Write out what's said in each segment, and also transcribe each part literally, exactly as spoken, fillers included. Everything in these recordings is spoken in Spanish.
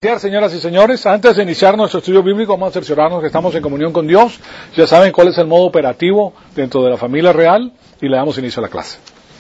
Señoras y señores, antes de iniciar nuestro estudio bíblico, vamos a cerciorarnos que estamos en comunión con Dios. Ya saben cuál es el modo operativo dentro de la familia real y le damos inicio a la clase.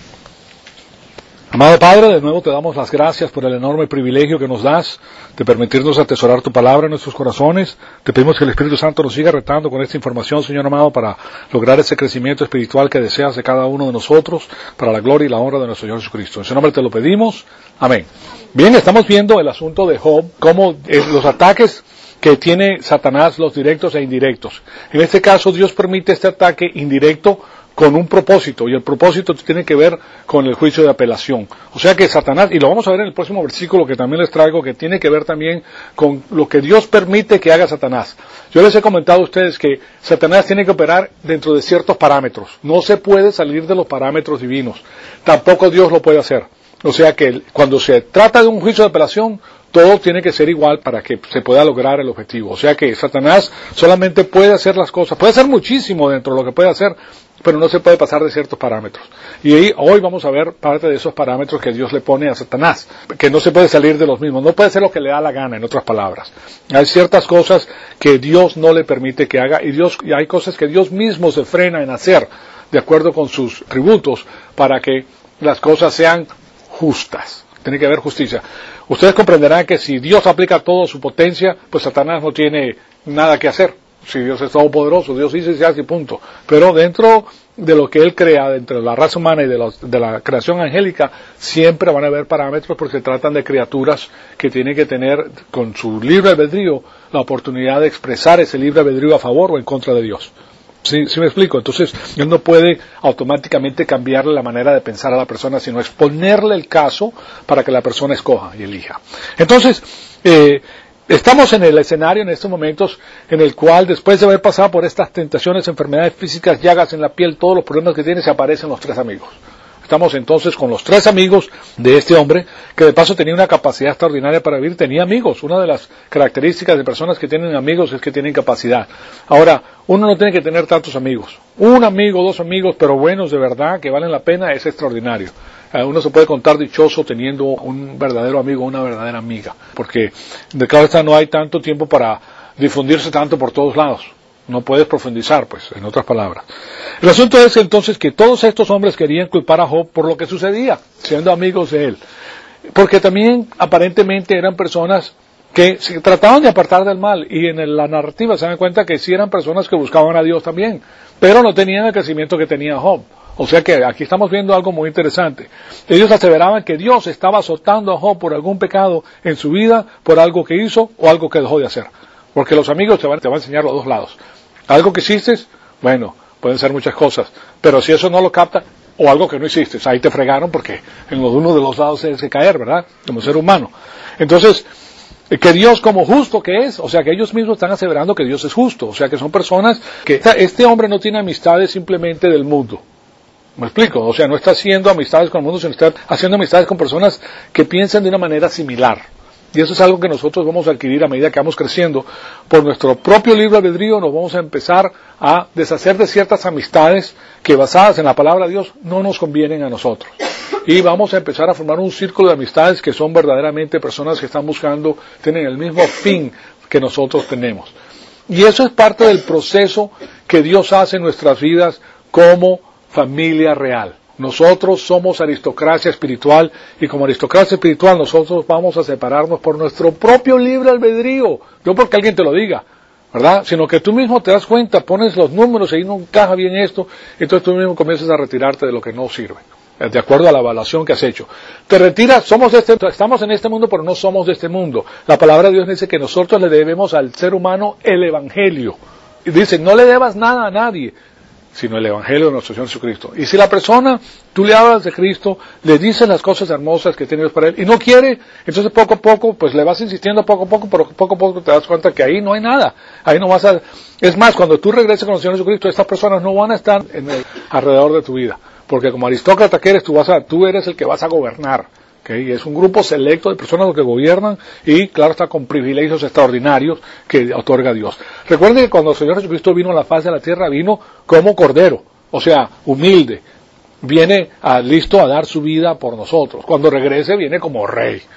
Amado Padre, de nuevo te damos las gracias por el enorme privilegio que nos das de permitirnos atesorar tu palabra en nuestros corazones. Te pedimos que el Espíritu Santo nos siga retando con esta información, Señor amado, para lograr ese crecimiento espiritual que deseas de cada uno de nosotros, para la gloria y la honra de nuestro Señor Jesucristo. En su nombre te lo pedimos. Amén. Bien, estamos viendo el asunto de Job, cómo eh, los ataques que tiene Satanás, los directos e indirectos. En este caso, Dios permite este ataque indirecto con un propósito, y el propósito tiene que ver con el juicio de apelación. O sea que Satanás, y lo vamos a ver en el próximo versículo que también les traigo, que tiene que ver también con lo que Dios permite que haga Satanás. Yo les he comentado a ustedes que Satanás tiene que operar dentro de ciertos parámetros. No se puede salir de los parámetros divinos. Tampoco Dios lo puede hacer. O sea que cuando se trata de un juicio de apelación, todo tiene que ser igual para que se pueda lograr el objetivo. O sea que Satanás solamente puede hacer las cosas, puede hacer muchísimo dentro de lo que puede hacer, pero no se puede pasar de ciertos parámetros. Y ahí, hoy vamos a ver parte de esos parámetros que Dios le pone a Satanás, que no se puede salir de los mismos, no puede hacer lo que le da la gana, en otras palabras. Hay ciertas cosas que Dios no le permite que haga, y, Dios, y hay cosas que Dios mismo se frena en hacer, de acuerdo con sus tributos, para que las cosas sean justas. Tiene que haber justicia. Ustedes comprenderán que si Dios aplica toda su potencia, pues Satanás no tiene nada que hacer. Si Dios es todopoderoso, Dios dice y se hace y punto. Pero dentro de lo que Él crea, dentro de la raza humana y de, los, de la creación angélica, siempre van a haber parámetros porque se tratan de criaturas que tienen que tener, con su libre albedrío, la oportunidad de expresar ese libre albedrío a favor o en contra de Dios. ¿Sí, sí me explico? Entonces, Dios no puede automáticamente cambiarle la manera de pensar a la persona, sino exponerle el caso para que la persona escoja y elija. Entonces, eh, estamos en el escenario en estos momentos en el cual, después de haber pasado por estas tentaciones, enfermedades físicas, llagas en la piel, todos los problemas que tiene, se aparecen los tres amigos. Estamos entonces con los tres amigos de este hombre, que de paso tenía una capacidad extraordinaria para vivir, tenía amigos. Una de las características de personas que tienen amigos es que tienen capacidad. Ahora, uno no tiene que tener tantos amigos. Un amigo, dos amigos, pero buenos de verdad, que valen la pena, es extraordinario. Uno se puede contar dichoso teniendo un verdadero amigo, una verdadera amiga, porque de cada vez no hay tanto tiempo para difundirse tanto por todos lados. No puedes profundizar, pues, en otras palabras. El asunto es entonces que todos estos hombres querían culpar a Job por lo que sucedía, siendo amigos de él. Porque también, aparentemente, eran personas que se trataban de apartar del mal, y en la narrativa se dan cuenta que sí eran personas que buscaban a Dios también, pero no tenían el crecimiento que tenía Job. O sea que aquí estamos viendo algo muy interesante. Ellos aseveraban que Dios estaba azotando a Job por algún pecado en su vida, por algo que hizo o algo que dejó de hacer. Porque los amigos te van, te van a enseñar los dos lados. Algo que hiciste, bueno, pueden ser muchas cosas, pero si eso no lo capta, o algo que no hiciste, ahí te fregaron porque en uno de los lados se, se caer, ¿verdad? Como ser humano. Entonces, que Dios como justo que es, o sea que ellos mismos están aseverando que Dios es justo, o sea que son personas que este hombre no tiene amistades simplemente del mundo. ¿Me explico? O sea, no está haciendo amistades con el mundo, sino está haciendo amistades con personas que piensan de una manera similar. Y eso es algo que nosotros vamos a adquirir a medida que vamos creciendo. Por nuestro propio libre albedrío nos vamos a empezar a deshacer de ciertas amistades que, basadas en la palabra de Dios, no nos convienen a nosotros. Y vamos a empezar a formar un círculo de amistades que son verdaderamente personas que están buscando, tienen el mismo fin que nosotros tenemos. Y eso es parte del proceso que Dios hace en nuestras vidas como familia real. Nosotros somos aristocracia espiritual, y como aristocracia espiritual nosotros vamos a separarnos por nuestro propio libre albedrío, no porque alguien te lo diga, ¿verdad? Sino que tú mismo te das cuenta, pones los números y ahí no encaja bien esto, entonces tú mismo comienzas a retirarte de lo que no sirve, de acuerdo a la evaluación que has hecho. Te retiras, somos de este, estamos en este mundo, pero no somos de este mundo. La palabra de Dios dice que nosotros le debemos al ser humano el evangelio. Y dice, no le debas nada a nadie, sino el evangelio de nuestro Señor Jesucristo. Y si la persona, tú le hablas de Cristo, le dices las cosas hermosas que tienes para él, y no quiere, entonces poco a poco, pues le vas insistiendo poco a poco, pero poco a poco te das cuenta que ahí no hay nada, ahí no vas a, es más, cuando tú regreses con el Señor Jesucristo, estas personas no van a estar en el, alrededor de tu vida, porque como aristócrata que eres, tú vas a, tú eres el que vas a gobernar. Okay, es un grupo selecto de personas que gobiernan y, claro, está con privilegios extraordinarios que otorga Dios. Recuerden que cuando el Señor Jesucristo vino a la faz de la tierra, vino como cordero, o sea, humilde. Viene a, listo a dar su vida por nosotros. Cuando regrese, viene como rey.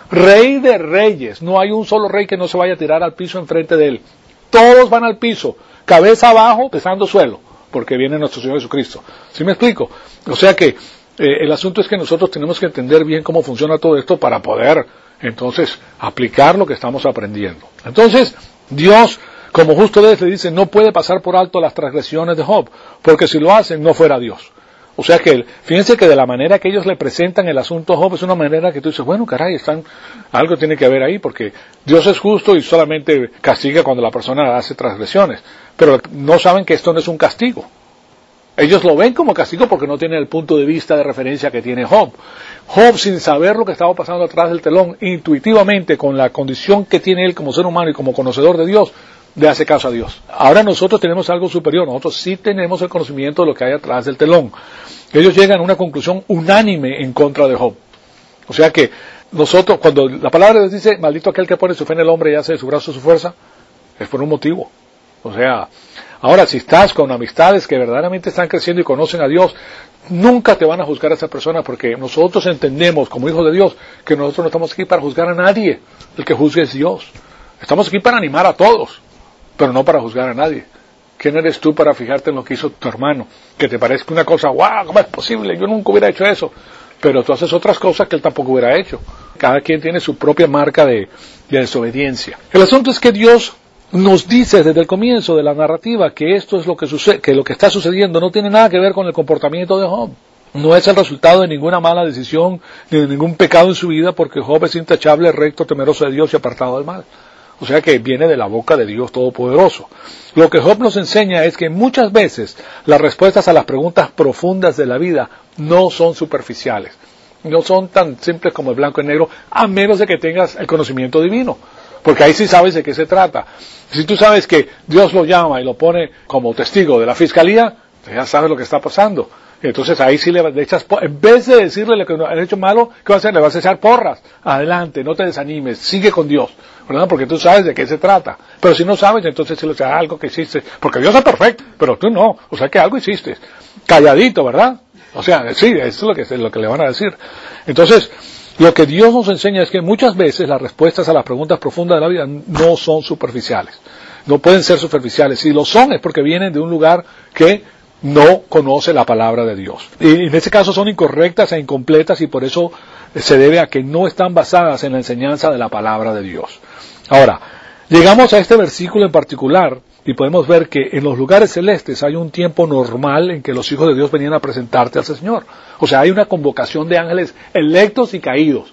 Rey de reyes. No hay un solo rey que no se vaya a tirar al piso enfrente de él. Todos van al piso, cabeza abajo, pisando suelo, porque viene nuestro Señor Jesucristo. ¿Sí me explico? O sea que eh, el asunto es que nosotros tenemos que entender bien cómo funciona todo esto para poder, entonces, aplicar lo que estamos aprendiendo. Entonces, Dios, como justo es, le dice, no puede pasar por alto las transgresiones de Job, porque si lo hacen, no fuera Dios. O sea que, fíjense que de la manera que ellos le presentan el asunto a Job es una manera que tú dices, bueno, caray, están, algo tiene que haber ahí, porque Dios es justo y solamente castiga cuando la persona hace transgresiones. Pero no saben que esto no es un castigo. Ellos lo ven como castigo porque no tienen el punto de vista de referencia que tiene Job. Job, sin saber lo que estaba pasando atrás del telón, intuitivamente, con la condición que tiene él como ser humano y como conocedor de Dios, le hace caso a Dios. Ahora nosotros tenemos algo superior, nosotros sí tenemos el conocimiento de lo que hay atrás del telón. Ellos llegan a una conclusión unánime en contra de Job. O sea que nosotros, cuando la palabra de Dios dice, maldito aquel que pone su fe en el hombre y hace de su brazo su fuerza, es por un motivo. O sea, ahora si estás con amistades que verdaderamente están creciendo y conocen a Dios, nunca te van a juzgar a esa persona porque nosotros entendemos como hijos de Dios que nosotros no estamos aquí para juzgar a nadie. El que juzgue es Dios. Estamos aquí para animar a todos, pero no para juzgar a nadie. ¿Quién eres tú para fijarte en lo que hizo tu hermano? Que te parezca una cosa, wow, ¿cómo es posible? Yo nunca hubiera hecho eso. Pero tú haces otras cosas que él tampoco hubiera hecho. Cada quien tiene su propia marca de, de desobediencia. El asunto es que Dios nos dice desde el comienzo de la narrativa que esto es lo que sucede, que lo que está sucediendo no tiene nada que ver con el comportamiento de Job. No es el resultado de ninguna mala decisión, ni de ningún pecado en su vida, porque Job es intachable, recto, temeroso de Dios y apartado del mal. O sea que viene de la boca de Dios Todopoderoso. Lo que Job nos enseña es que muchas veces las respuestas a las preguntas profundas de la vida no son superficiales. No son tan simples como el blanco y negro, a menos de que tengas el conocimiento divino. Porque ahí sí sabes de qué se trata. Si tú sabes que Dios lo llama y lo pone como testigo de la fiscalía, ya sabes lo que está pasando. Entonces ahí sí le echas, en vez de decirle lo que han hecho malo, ¿qué vas a hacer? Le vas a echar porras. Adelante, no te desanimes, sigue con Dios, ¿verdad? Porque tú sabes de qué se trata. Pero si no sabes, entonces se le echa algo que hiciste, porque Dios es perfecto, pero tú no, o sea que algo hiciste. Calladito, ¿verdad? O sea, sí, eso es lo que, es lo que le van a decir. Entonces, lo que Dios nos enseña es que muchas veces las respuestas a las preguntas profundas de la vida no son superficiales. No pueden ser superficiales. Si lo son es porque vienen de un lugar que no conoce la palabra de Dios. Y en este caso son incorrectas e incompletas y por eso se debe a que no están basadas en la enseñanza de la palabra de Dios. Ahora, llegamos a este versículo en particular y podemos ver que en los lugares celestes hay un tiempo normal en que los hijos de Dios venían a presentarte al Señor. O sea, hay una convocación de ángeles electos y caídos.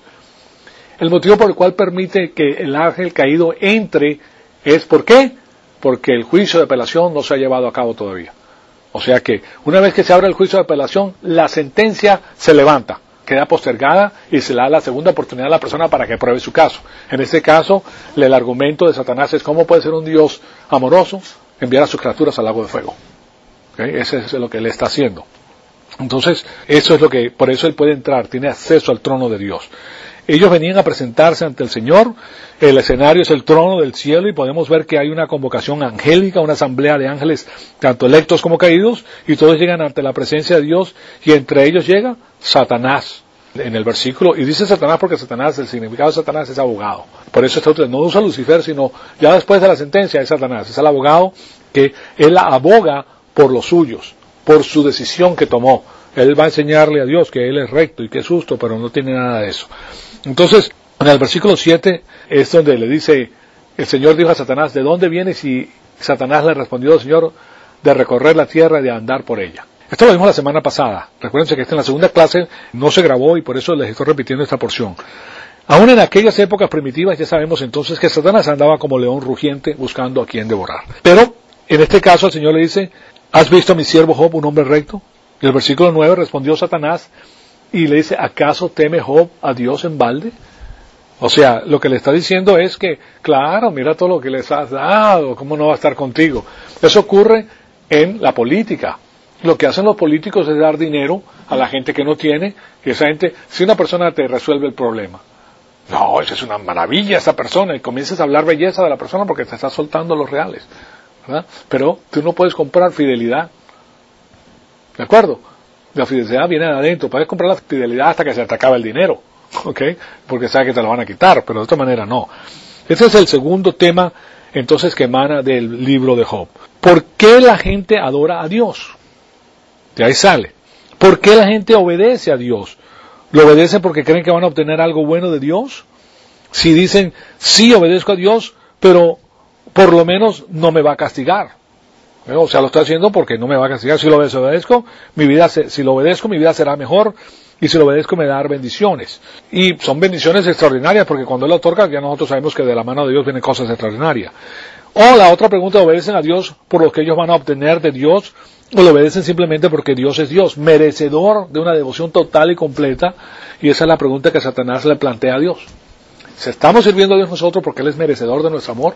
El motivo por el cual permite que el ángel caído entre es ¿por qué? Porque el juicio de apelación no se ha llevado a cabo todavía. O sea que una vez que se abre el juicio de apelación, la sentencia se levanta, queda postergada y se le da la segunda oportunidad a la persona para que pruebe su caso. En este caso, el argumento de Satanás es cómo puede ser un Dios amoroso enviar a sus criaturas al lago de fuego. ¿Okay? Eso es lo que él está haciendo. Entonces, eso es lo que, por eso él puede entrar, tiene acceso al trono de Dios. Ellos venían a presentarse ante el Señor, el escenario es el trono del cielo y podemos ver que hay una convocación angélica, una asamblea de ángeles, tanto electos como caídos, y todos llegan ante la presencia de Dios y entre ellos llega Satanás en el versículo, y dice Satanás porque Satanás, el significado de Satanás es abogado. Por eso está, no usa Lucifer, sino ya después de la sentencia es Satanás, es el abogado que él aboga por los suyos, por su decisión que tomó. Él va a enseñarle a Dios que él es recto y que es justo, pero no tiene nada de eso. Entonces, en el versículo siete es donde le dice, el Señor dijo a Satanás, ¿de dónde vienes? Y Satanás le respondió al Señor, de recorrer la tierra y de andar por ella. Esto lo vimos la semana pasada. Recuérdense que esta en la segunda clase no se grabó y por eso les estoy repitiendo esta porción. Aún en aquellas épocas primitivas ya sabemos entonces que Satanás andaba como león rugiente buscando a quien devorar. Pero, en este caso el Señor le dice, ¿has visto a mi siervo Job, un hombre recto? Y el versículo nueve respondió Satanás y le dice, ¿acaso teme Job a Dios en balde? O sea, lo que le está diciendo es que, claro, mira todo lo que les has dado, ¿cómo no va a estar contigo? Eso ocurre en la política. Lo que hacen los políticos es dar dinero a la gente que no tiene, y esa gente, si una persona te resuelve el problema, no, esa es una maravilla esa persona, y comienzas a hablar belleza de la persona porque te está soltando los reales, ¿verdad? Pero tú no puedes comprar fidelidad. ¿De acuerdo? La fidelidad viene de adentro. Puedes comprar la fidelidad hasta que se te acabe el dinero. ¿ok? Porque sabe que te lo van a quitar, pero de otra manera no. Ese es el segundo tema, entonces, que emana del libro de Job. ¿Por qué la gente adora a Dios? De ahí sale. ¿Por qué la gente obedece a Dios? ¿Lo obedecen porque creen que van a obtener algo bueno de Dios? Si dicen, sí, obedezco a Dios, pero por lo menos no me va a castigar. O sea, lo estoy haciendo porque no me va a castigar. Si lo obedezco, mi vida, si lo obedezco, mi vida será mejor. Y si lo obedezco, me va a dar bendiciones. Y son bendiciones extraordinarias, porque cuando Él lo otorga, ya nosotros sabemos que de la mano de Dios vienen cosas extraordinarias. O la otra pregunta, ¿obedecen a Dios por lo que ellos van a obtener de Dios? ¿O lo obedecen simplemente porque Dios es Dios, merecedor de una devoción total y completa? Y esa es la pregunta que Satanás le plantea a Dios. Si estamos sirviendo a Dios nosotros porque Él es merecedor de nuestro amor,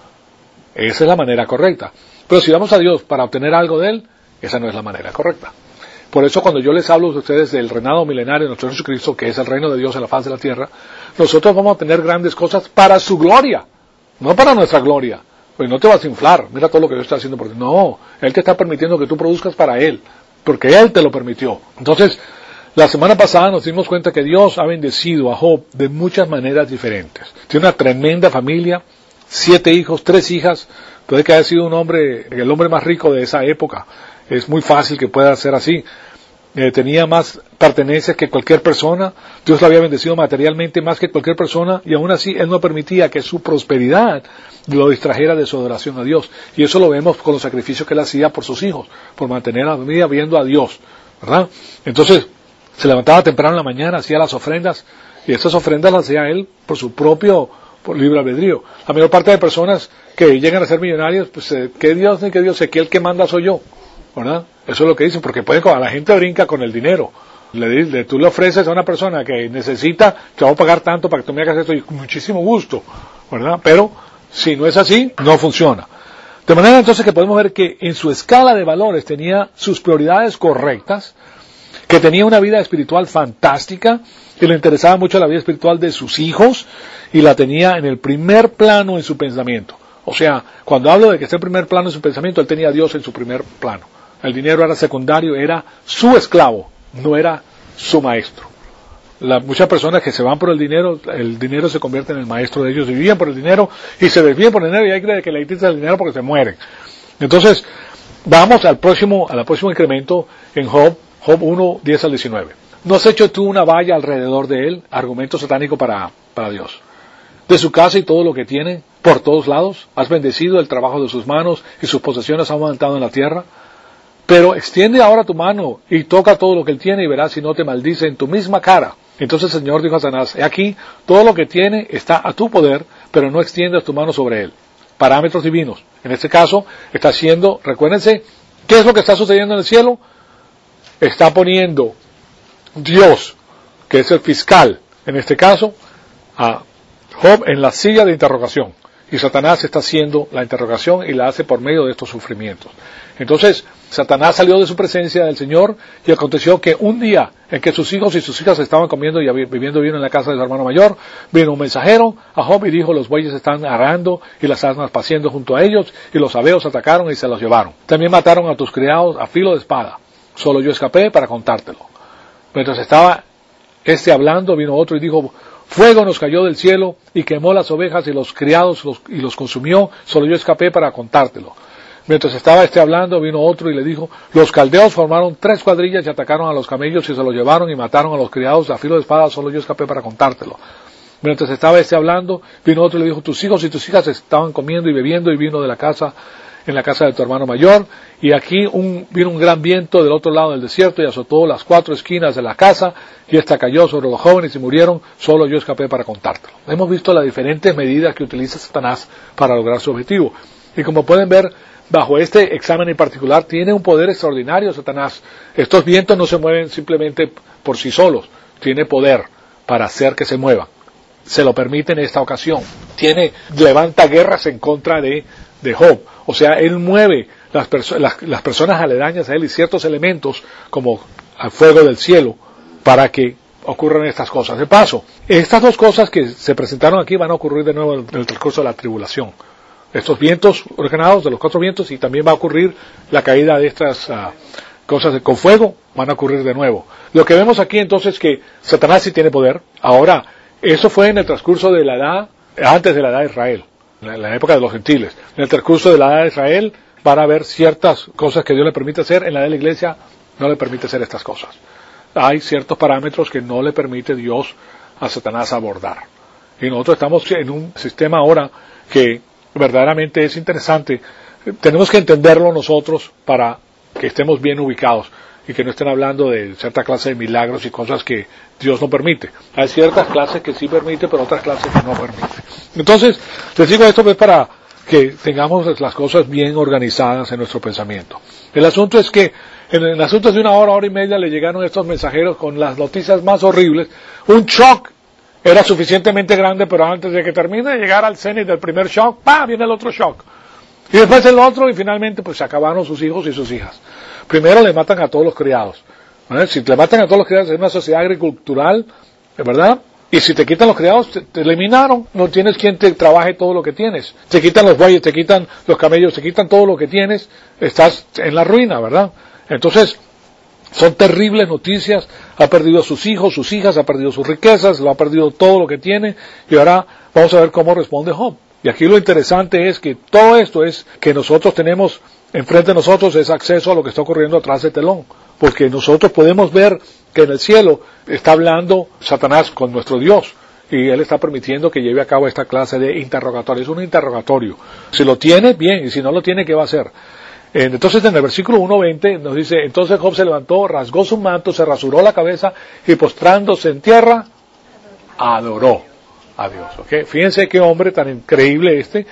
esa es la manera correcta. Pero si vamos a Dios para obtener algo de Él, esa no es la manera correcta. Por eso cuando yo les hablo a ustedes del reinado milenario de nuestro Jesucristo, que es el reino de Dios en la faz de la tierra, nosotros vamos a tener grandes cosas para su gloria, no para nuestra gloria. Pues no te vas a inflar, mira todo lo que Dios está haciendo por ti. No, Él te está permitiendo que tú produzcas para Él, porque Él te lo permitió. Entonces, la semana pasada nos dimos cuenta que Dios ha bendecido a Job de muchas maneras diferentes. Tiene una tremenda familia, siete hijos, tres hijas, puede que haya sido un hombre, el hombre más rico de esa época. Es muy fácil que pueda ser así. Eh, tenía más pertenencias que cualquier persona. Dios lo había bendecido materialmente más que cualquier persona, y aún así Él no permitía que su prosperidad lo distrajera de su adoración a Dios. Y eso lo vemos con los sacrificios que Él hacía por sus hijos, por mantener a la familia viendo a Dios, ¿verdad? Entonces, se levantaba temprano en la mañana, hacía las ofrendas, y esas ofrendas las hacía Él por su propio por libre albedrío. La mayor parte de personas que llegan a ser millonarios, pues, eh, ¿qué Dios ni qué Dios? Sé que el que manda soy yo, ¿verdad? Eso es lo que dicen, porque pueden, a la gente brinca con el dinero. Le, le, tú le ofreces a una persona que necesita, te voy a pagar tanto para que tú me hagas esto, y con muchísimo gusto, ¿verdad? Pero, si no es así, no funciona. De manera entonces que podemos ver que en su escala de valores tenía sus prioridades correctas, que tenía una vida espiritual fantástica, y le interesaba mucho la vida espiritual de sus hijos, y la tenía en el primer plano en su pensamiento. O sea, cuando hablo de que está en primer plano en su pensamiento, él tenía a Dios en su primer plano. El dinero era secundario, era su esclavo, no era su maestro. La, muchas personas que se van por el dinero, el dinero se convierte en el maestro de ellos, vivían por el dinero y se desvían por el dinero, y hay que le quiten el dinero porque se mueren. Entonces, vamos al próximo, al próximo incremento en Job, Job uno, diez al diecinueve. ¿No has hecho tú una valla alrededor de él? Argumento satánico para, para Dios. De su casa y todo lo que tiene, por todos lados, has bendecido el trabajo de sus manos y sus posesiones han aumentado en la tierra. Pero extiende ahora tu mano y toca todo lo que él tiene y verás si no te maldice en tu misma cara. Entonces el Señor dijo a Satanás, he aquí, todo lo que tiene está a tu poder, pero no extiendas tu mano sobre él. Parámetros divinos. En este caso, está haciendo, recuérdense, ¿qué es lo que está sucediendo en el cielo? Está poniendo Dios, que es el fiscal, en este caso, a Job en la silla de interrogación. Y Satanás está haciendo la interrogación y la hace por medio de estos sufrimientos. Entonces, Satanás salió de su presencia del Señor y aconteció que un día en que sus hijos y sus hijas estaban comiendo y viviendo bien en la casa de su hermano mayor, vino un mensajero a Job y dijo, los bueyes están arando y las asnas paciendo junto a ellos, y los sabeos atacaron y se los llevaron. También mataron a tus criados a filo de espada. Solo yo escapé para contártelo. Mientras estaba este hablando, vino otro y dijo, fuego nos cayó del cielo y quemó las ovejas y los criados los, y los consumió, solo yo escapé para contártelo. Mientras estaba este hablando, vino otro y le dijo, los caldeos formaron tres cuadrillas y atacaron a los camellos y se los llevaron y mataron a los criados a filo de espada, solo yo escapé para contártelo. Mientras estaba este hablando, vino otro y le dijo, tus hijos y tus hijas estaban comiendo y bebiendo y vino de la casa, en la casa de tu hermano mayor, y aquí un, vino un gran viento del otro lado del desierto y azotó las cuatro esquinas de la casa, y esta cayó sobre los jóvenes y murieron, solo yo escapé para contártelo. Hemos visto las diferentes medidas que utiliza Satanás para lograr su objetivo, y como pueden ver, bajo este examen en particular, tiene un poder extraordinario Satanás. Estos vientos no se mueven simplemente por sí solos, tiene poder para hacer que se muevan. Se lo permite en esta ocasión. Tiene, levanta guerras en contra de, de Job. O sea, él mueve las, perso- las, las personas aledañas a él y ciertos elementos, como al fuego del cielo, para que ocurran estas cosas. De paso, estas dos cosas que se presentaron aquí van a ocurrir de nuevo en el transcurso de la tribulación. Estos vientos ordenados de los cuatro vientos, y también va a ocurrir la caída de estas, uh, cosas de, con fuego van a ocurrir de nuevo. Lo que vemos aquí entonces es que Satanás sí tiene poder. Ahora, eso fue en el transcurso de la edad, antes de la edad de Israel, en la época de los gentiles. En el transcurso de la edad de Israel van a haber ciertas cosas que Dios le permite hacer. En la edad de la iglesia no le permite hacer estas cosas. Hay ciertos parámetros que no le permite Dios a Satanás abordar. Y nosotros estamos en un sistema ahora que verdaderamente es interesante. Tenemos que entenderlo nosotros para que estemos bien ubicados y que no estén hablando de cierta clase de milagros y cosas que Dios no permite. Hay ciertas clases que sí permite, pero otras clases que no permite. Entonces, les digo esto pues para que tengamos las cosas bien organizadas en nuestro pensamiento. El asunto es que en el asunto de una hora, hora y media le llegaron estos mensajeros con las noticias más horribles. Un shock era suficientemente grande, pero antes de que termine de llegar al cenit del primer shock, ¡pam!, viene el otro shock. Y después el otro, y finalmente pues se acabaron sus hijos y sus hijas. Primero le matan a todos los criados. ¿Vale? Si le matan a todos los criados en una sociedad agricultural, ¿verdad? Y si te quitan los criados, te, te eliminaron. No tienes quien te trabaje todo lo que tienes. Te quitan los bueyes, te quitan los camellos, te quitan todo lo que tienes. Estás en la ruina, ¿verdad? Entonces, son terribles noticias. Ha perdido a sus hijos, sus hijas, ha perdido sus riquezas, lo ha perdido todo lo que tiene. Y ahora vamos a ver cómo responde Job. Y aquí lo interesante es que todo esto es que nosotros tenemos enfrente de nosotros es acceso a lo que está ocurriendo atrás del telón. Porque nosotros podemos ver que en el cielo está hablando Satanás con nuestro Dios. Y él está permitiendo que lleve a cabo esta clase de interrogatorio. Es un interrogatorio. Si lo tiene, bien. Y si no lo tiene, ¿qué va a hacer? Entonces en el versículo uno veinte nos dice, entonces Job se levantó, rasgó su manto, se rasuró la cabeza y postrándose en tierra, adoró a Dios. ¿Okay? Fíjense qué hombre tan increíble este.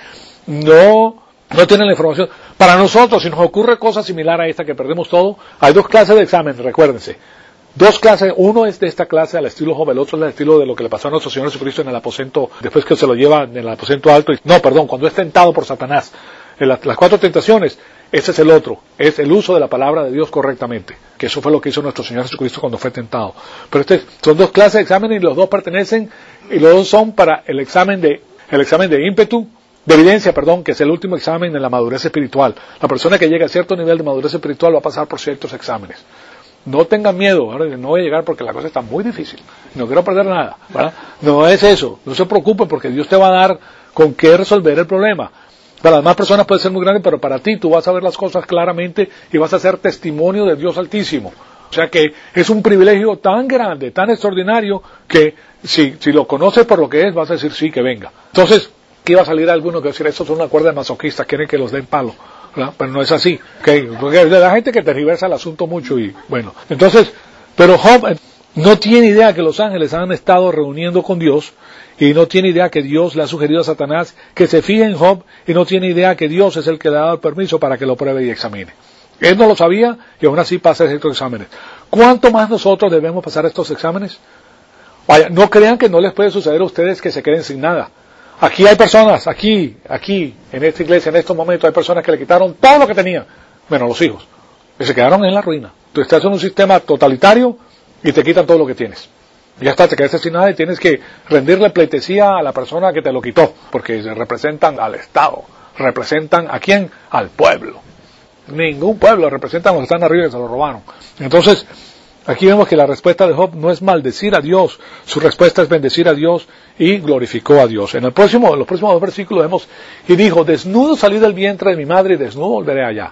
No, no tiene la información. Para nosotros, si nos ocurre cosa similar a esta que perdemos todo, hay dos clases de examen, recuérdense. Dos clases, uno es de esta clase al estilo Job, el otro es al estilo de lo que le pasó a nuestro Señor Jesucristo en el aposento, después que se lo lleva en el aposento alto. Y, no, perdón, cuando es tentado por Satanás. En la, las cuatro tentaciones, ese es el otro, es el uso de la palabra de Dios correctamente, que eso fue lo que hizo nuestro Señor Jesucristo cuando fue tentado. Pero este, son dos clases de exámenes y los dos pertenecen, y los dos son para el examen de, el examen de ímpetu, de evidencia, perdón, que es el último examen de la madurez espiritual. La persona que llega a cierto nivel de madurez espiritual va a pasar por ciertos exámenes. No tengan miedo, ahora no voy a llegar porque la cosa está muy difícil, no quiero perder nada, ¿verdad? No es eso, no se preocupen porque Dios te va a dar con qué resolver el problema. Para las demás personas puede ser muy grande, pero para ti tú vas a ver las cosas claramente y vas a ser testimonio de Dios Altísimo. O sea que es un privilegio tan grande, tan extraordinario, que si, si lo conoces por lo que es, vas a decir sí, que venga. Entonces, ¿qué va a salir alguno que va a decir, estos son una cuerda de masoquistas, quieren que los den palo? ¿Verdad? Pero no es así. ¿Okay? Porque la gente que tergiversa el asunto mucho y bueno. Entonces, pero Job no tiene idea que los ángeles han estado reuniendo con Dios y no tiene idea que Dios le ha sugerido a Satanás que se fije en Job y no tiene idea que Dios es el que le ha dado el permiso para que lo pruebe y examine. Él no lo sabía y aún así pasa estos exámenes. ¿Cuánto más nosotros debemos pasar estos exámenes? Vaya, no crean que no les puede suceder a ustedes que se queden sin nada. Aquí hay personas, aquí, aquí, en esta iglesia, en estos momentos, hay personas que le quitaron todo lo que tenían, menos los hijos, y se quedaron en la ruina. Tú estás en un sistema totalitario y te quitan todo lo que tienes. Ya está, te quedaste sin nada y tienes que rendirle pleitesía a la persona que te lo quitó, porque representan al Estado, representan ¿a quién? Al pueblo. Ningún pueblo, representan a los que están arriba y se lo robaron. Entonces, aquí vemos que la respuesta de Job no es maldecir a Dios, su respuesta es bendecir a Dios y glorificó a Dios. En el próximo, en los próximos dos versículos vemos, y dijo, desnudo salí del vientre de mi madre y desnudo volveré allá.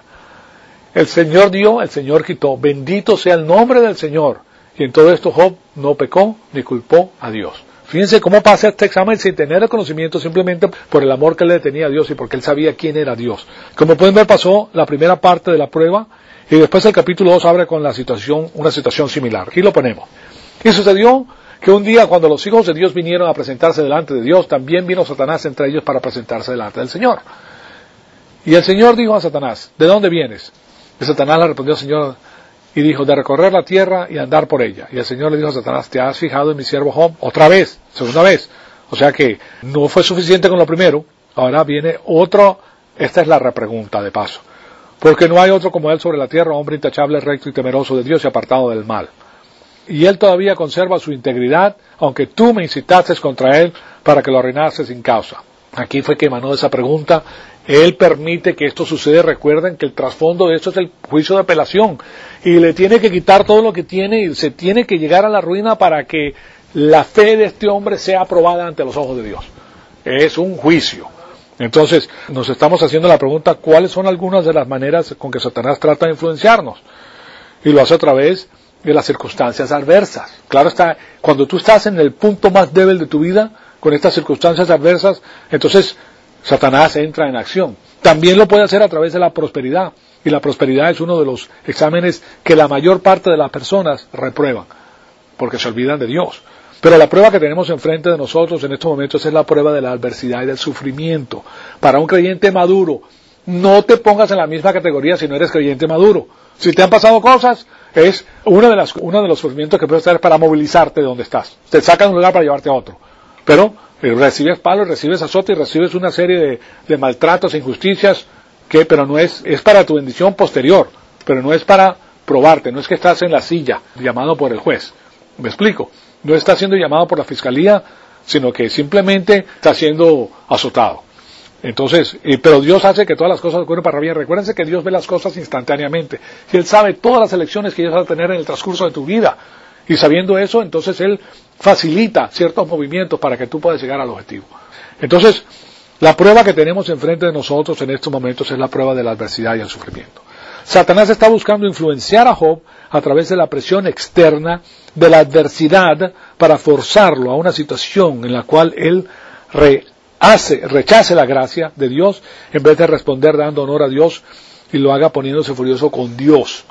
El Señor dio, el Señor quitó, bendito sea el nombre del Señor. Y en todo esto Job no pecó ni culpó a Dios. Fíjense cómo pasa este examen sin tener el conocimiento, simplemente por el amor que él le tenía a Dios y porque él sabía quién era Dios. Como pueden ver, pasó la primera parte de la prueba y después el capítulo dos abre con la situación, una situación similar. Aquí lo ponemos. Y sucedió que un día cuando los hijos de Dios vinieron a presentarse delante de Dios, también vino Satanás entre ellos para presentarse delante del Señor. Y el Señor dijo a Satanás, ¿de dónde vienes? Y Satanás le respondió al Señor y dijo, de recorrer la tierra y andar por ella. Y el Señor le dijo a Satanás, ¿te has fijado en mi siervo Job? Otra vez, segunda vez. O sea que no fue suficiente con lo primero, ahora viene otro, esta es la repregunta de paso. Porque no hay otro como él sobre la tierra, hombre intachable, recto y temeroso de Dios y apartado del mal. Y él todavía conserva su integridad, aunque tú me incitaste contra él para que lo arruinase sin causa. Aquí fue que emanó esa pregunta. Él permite que esto suceda. Recuerden que el trasfondo de esto es el juicio de apelación. Y le tiene que quitar todo lo que tiene y se tiene que llegar a la ruina para que la fe de este hombre sea aprobada ante los ojos de Dios. Es un juicio. Entonces, nos estamos haciendo la pregunta, ¿cuáles son algunas de las maneras con que Satanás trata de influenciarnos? Y lo hace a través de las circunstancias adversas. Claro está, cuando tú estás en el punto más débil de tu vida, con estas circunstancias adversas, entonces Satanás entra en acción. También lo puede hacer a través de la prosperidad. Y la prosperidad es uno de los exámenes que la mayor parte de las personas reprueban, porque se olvidan de Dios. Pero la prueba que tenemos enfrente de nosotros en estos momentos es la prueba de la adversidad y del sufrimiento. Para un creyente maduro, no te pongas en la misma categoría si no eres creyente maduro. Si te han pasado cosas, es una de las, uno de los sufrimientos que puedes tener para movilizarte de donde estás. Te sacan de un lugar para llevarte a otro. Pero eh, recibes palos, recibes azote y recibes una serie de, de maltratos e injusticias, que, pero no es, es para tu bendición posterior, pero no es para probarte, no es que estás en la silla llamado por el juez. ¿Me explico? No está siendo llamado por la fiscalía, sino que simplemente está siendo azotado. Entonces, eh, pero Dios hace que todas las cosas ocurran para bien. Recuérdense que Dios ve las cosas instantáneamente. Y Él sabe todas las elecciones que Dios va a tener en el transcurso de tu vida. Y sabiendo eso, entonces Él facilita ciertos movimientos para que tú puedas llegar al objetivo. Entonces, la prueba que tenemos enfrente de nosotros en estos momentos es la prueba de la adversidad y el sufrimiento. Satanás está buscando influenciar a Job a través de la presión externa de la adversidad para forzarlo a una situación en la cual él re hace, rechace la gracia de Dios en vez de responder dando honor a Dios y lo haga poniéndose furioso con Dios,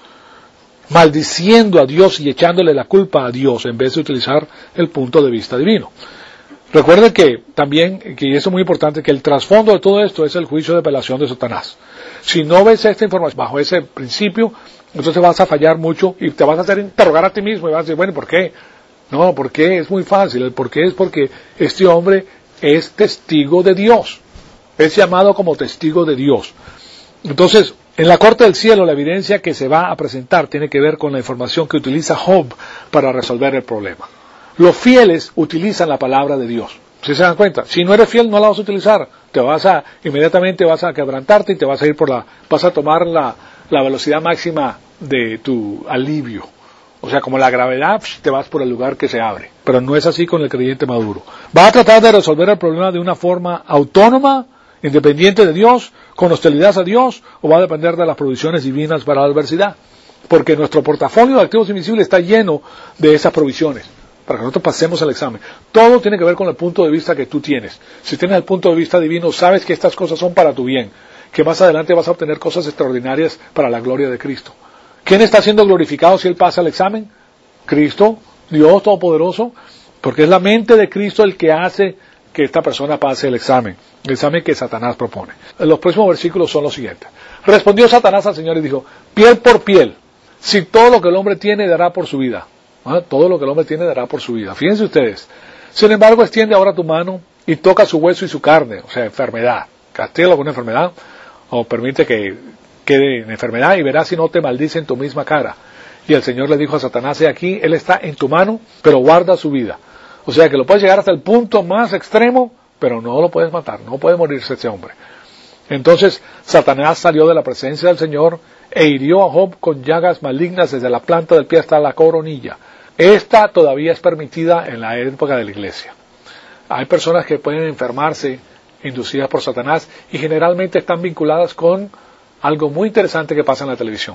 maldiciendo a Dios y echándole la culpa a Dios en vez de utilizar el punto de vista divino. Recuerden que también, que eso es muy importante, que el trasfondo de todo esto es el juicio de apelación de Satanás. Si no ves esta información bajo ese principio, entonces vas a fallar mucho y te vas a hacer interrogar a ti mismo y vas a decir, bueno, ¿por qué? No, ¿por qué? Es muy fácil. El por qué es porque este hombre es testigo de Dios. Es llamado como testigo de Dios. Entonces, en la corte del cielo, la evidencia que se va a presentar tiene que ver con la información que utiliza Job para resolver el problema. Los fieles utilizan la palabra de Dios. ¿Sí se dan cuenta? Si no eres fiel, no la vas a utilizar. Te vas a, inmediatamente vas a quebrantarte y te vas a ir por la, vas a tomar la, la velocidad máxima de tu alivio. O sea, como la gravedad, te vas por el lugar que se abre. Pero no es así con el creyente maduro. Va a tratar de resolver el problema de una forma autónoma, independiente de Dios, con hostilidad a Dios, o va a depender de las provisiones divinas para la adversidad. Porque nuestro portafolio de activos invisibles está lleno de esas provisiones, para que nosotros pasemos el examen. Todo tiene que ver con el punto de vista que tú tienes. Si tienes el punto de vista divino, sabes que estas cosas son para tu bien, que más adelante vas a obtener cosas extraordinarias para la gloria de Cristo. ¿Quién está siendo glorificado si Él pasa el examen? Cristo, Dios Todopoderoso, porque es la mente de Cristo el que hace que esta persona pase el examen, el examen que Satanás propone. Los próximos versículos son los siguientes. Respondió Satanás al Señor y dijo, piel por piel, si todo lo que el hombre tiene dará por su vida. ¿Ah? Todo lo que el hombre tiene dará por su vida. Fíjense ustedes. Sin embargo, extiende ahora tu mano y toca su hueso y su carne, o sea, enfermedad. Castígalo con una enfermedad o permite que quede en enfermedad y verás si no te maldice en tu misma cara. Y el Señor le dijo a Satanás, he aquí, él está en tu mano, pero guarda su vida. O sea que lo puedes llegar hasta el punto más extremo, pero no lo puedes matar, no puede morirse ese hombre. Entonces Satanás salió de la presencia del Señor e hirió a Job con llagas malignas desde la planta del pie hasta la coronilla. Esta todavía es permitida en la época de la iglesia. Hay personas que pueden enfermarse inducidas por Satanás y generalmente están vinculadas con algo muy interesante que pasa en la televisión,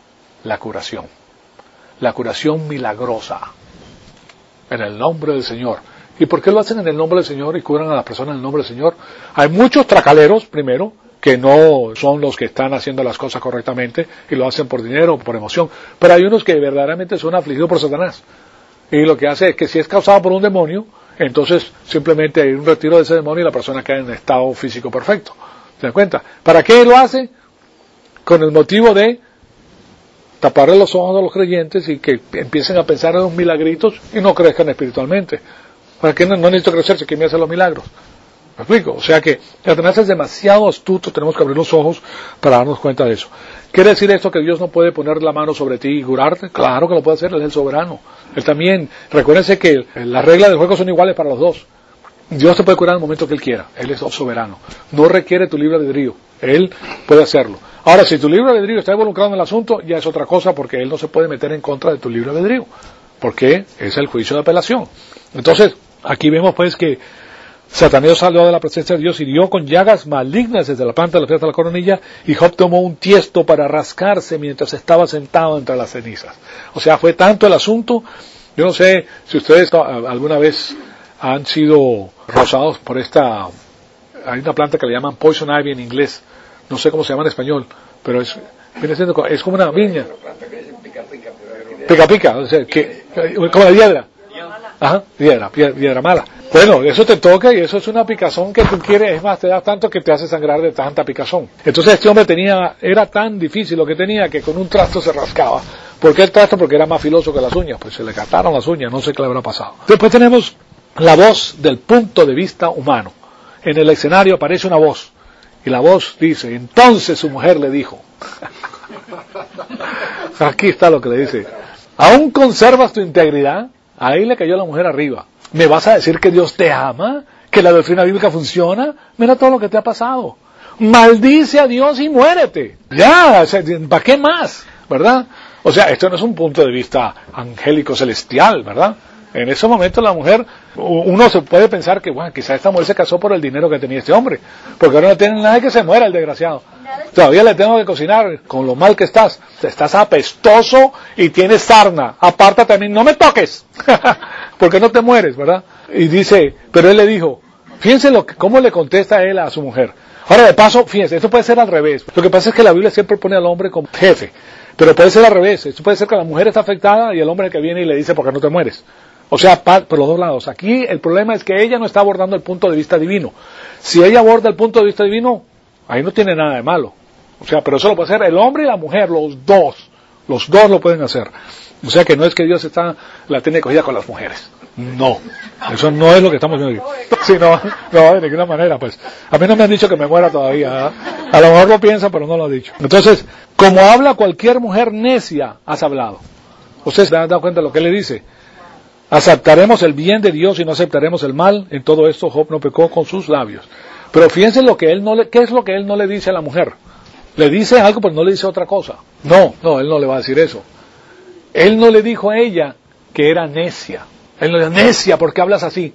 la curación. La curación milagrosa en el nombre del Señor. ¿Y por qué lo hacen en el nombre del Señor y curan a las personas en el nombre del Señor? Hay muchos tracaleros, primero, que no son los que están haciendo las cosas correctamente y lo hacen por dinero o por emoción, pero hay unos que verdaderamente son afligidos por Satanás y lo que hace es que si es causado por un demonio, entonces simplemente hay un retiro de ese demonio y la persona queda en estado físico perfecto. ¿Se dan cuenta? ¿Para qué lo hace? Con el motivo de taparle los ojos a los creyentes y que empiecen a pensar en los milagritos y no crezcan espiritualmente. ¿Para qué no, no necesito crecerse? ¿Quién me hace los milagros? ¿Me explico? O sea que Satanás es demasiado astuto, tenemos que abrir los ojos para darnos cuenta de eso. ¿Quiere decir esto que Dios no puede poner la mano sobre ti y curarte? Claro que lo puede hacer, Él es el soberano. Él también, recuérdense que las reglas del juego son iguales para los dos. Dios te puede curar en el momento que Él quiera. Él es soberano. No requiere tu libre albedrío. Él puede hacerlo. Ahora, si tu libre albedrío está involucrado en el asunto, ya es otra cosa, porque Él no se puede meter en contra de tu libre albedrío, porque es el juicio de apelación. Entonces, aquí vemos pues que Satanás salió de la presencia de Dios y dio con llagas malignas desde la planta de la fiesta de la coronilla, y Job tomó un tiesto para rascarse mientras estaba sentado entre las cenizas. O sea, fue tanto el asunto. Yo no sé si ustedes alguna vez han sido rozados por esta, hay una planta que le llaman poison ivy en inglés, no sé cómo se llama en español, pero es, viene siendo, es como una viña. Pica pica, o sea, que, como la hiedra. Ajá, hiedra, hiedra mala. Bueno, eso te toca y eso es una picazón que tú quieres, es más, te da tanto que te hace sangrar de tanta picazón. Entonces este hombre tenía, era tan difícil lo que tenía que con un trasto se rascaba. ¿Por qué el trasto? Porque era más filoso que las uñas, pues se le cortaron las uñas, no sé qué le habrá pasado. Después tenemos la voz del punto de vista humano. En el escenario aparece una voz, y la voz dice, entonces su mujer le dijo, aquí está lo que le dice, ¿aún conservas tu integridad? Ahí le cayó la mujer arriba. ¿Me vas a decir que Dios te ama? ¿Que la doctrina bíblica funciona? Mira todo lo que te ha pasado. Maldice a Dios y muérete. Ya, ¿para qué más? ¿Verdad? O sea, esto no es un punto de vista angélico celestial, ¿verdad? En ese momento la mujer, uno se puede pensar que, bueno, quizás esta mujer se casó por el dinero que tenía este hombre, porque ahora no tiene nada que se muera el desgraciado. Todavía le tengo que cocinar, con lo mal que estás. Estás apestoso y tienes sarna. Apártate a mí, no me toques, porque no te mueres, ¿verdad? Y dice, pero él le dijo, fíjense lo que, cómo le contesta él a su mujer. Ahora, de paso, fíjense, esto puede ser al revés. Lo que pasa es que la Biblia siempre pone al hombre como jefe, pero puede ser al revés. Esto puede ser que la mujer está afectada y el hombre que viene y le dice, ¿por qué no te mueres? O sea, por los dos lados. Aquí el problema es que ella no está abordando el punto de vista divino. Si ella aborda el punto de vista divino, ahí no tiene nada de malo. O sea, pero eso lo puede hacer el hombre y la mujer, los dos. Los dos lo pueden hacer. O sea que no es que Dios está, la tiene cogida con las mujeres. No. Eso no es lo que estamos viendo aquí. Sí, no, no, de ninguna manera, pues. A mí no me han dicho que me muera todavía. ¿eh? A lo mejor lo piensa, pero no lo ha dicho. Entonces, como habla cualquier mujer necia, has hablado. Ustedes se han dado cuenta de lo que le dice. Aceptaremos el bien de Dios y no aceptaremos el mal. En todo esto Job no pecó con sus labios. Pero fíjense lo que él no le, ¿qué es lo que él no le dice a la mujer? Le dice algo, pero no le dice otra cosa. No, no, él no le va a decir eso. Él no le dijo a ella que era necia. Él no le dijo, necia, ¿por qué hablas así?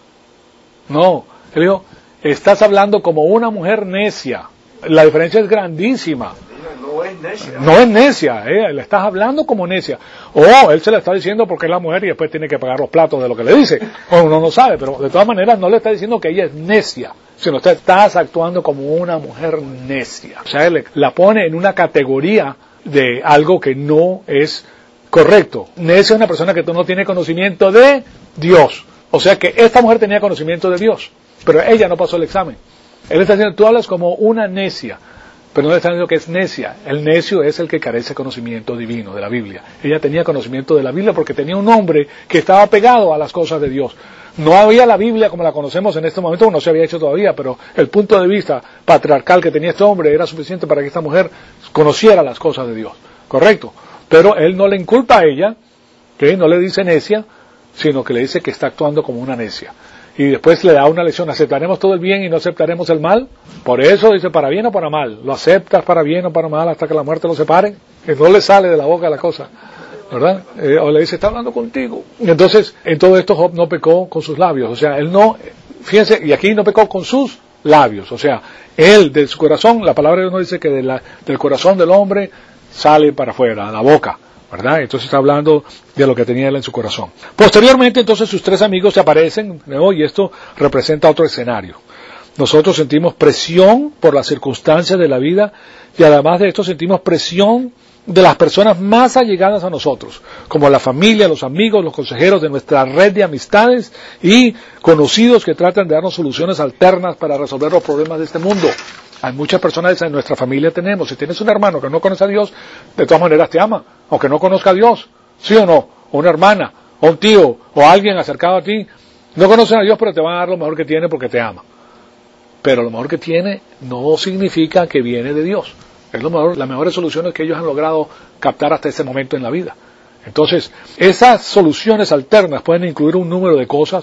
No, él dijo, estás hablando como una mujer necia. La diferencia es grandísima. No es necia. No es necia, eh, le estás hablando como necia. O él se le está diciendo porque es la mujer y después tiene que pagar los platos de lo que le dice. O uno no sabe, pero de todas maneras no le está diciendo que ella es necia, sino que estás actuando como una mujer necia. O sea, él la pone en una categoría de algo que no es correcto. Necia es una persona que no tiene conocimiento de Dios. O sea que esta mujer tenía conocimiento de Dios, pero ella no pasó el examen. Él está diciendo, tú hablas como una necia. Pero no le están diciendo que es necia. El necio es el que carece de conocimiento divino de la Biblia. Ella tenía conocimiento de la Biblia porque tenía un hombre que estaba pegado a las cosas de Dios. No había la Biblia como la conocemos en este momento, no se había hecho todavía, pero el punto de vista patriarcal que tenía este hombre era suficiente para que esta mujer conociera las cosas de Dios. ¿Correcto? Pero él no le inculpa a ella, que no le dice necia, sino que le dice que está actuando como una necia. Y después le da una lección, ¿aceptaremos todo el bien y no aceptaremos el mal? Por eso dice, para bien o para mal, lo aceptas para bien o para mal hasta que la muerte lo separe, que no le sale de la boca la cosa, ¿verdad? Eh, o le dice, está hablando contigo. Y entonces, en todo esto Job no pecó con sus labios, o sea, él no, fíjense, y aquí no pecó con sus labios, o sea, él de su corazón, la palabra de Dios no dice que de la, del corazón del hombre sale para afuera, a la boca, ¿verdad? Entonces está hablando de lo que tenía él en su corazón. Posteriormente, entonces, sus tres amigos se aparecen, ¿no? Y esto representa otro escenario. Nosotros sentimos presión por las circunstancias de la vida y además de esto sentimos presión de las personas más allegadas a nosotros, como la familia, los amigos, los consejeros de nuestra red de amistades y conocidos que tratan de darnos soluciones alternas para resolver los problemas de este mundo. Hay muchas personas en nuestra familia tenemos. Si tienes un hermano que no conoce a Dios, de todas maneras te ama, aunque no conozca a Dios, ¿sí o no? O una hermana, o un tío, o alguien acercado a ti, no conocen a Dios, pero te van a dar lo mejor que tiene porque te ama. Pero lo mejor que tiene no significa que viene de Dios. Es lo mejor, las mejores soluciones que ellos han logrado captar hasta ese momento en la vida. Entonces, esas soluciones alternas pueden incluir un número de cosas,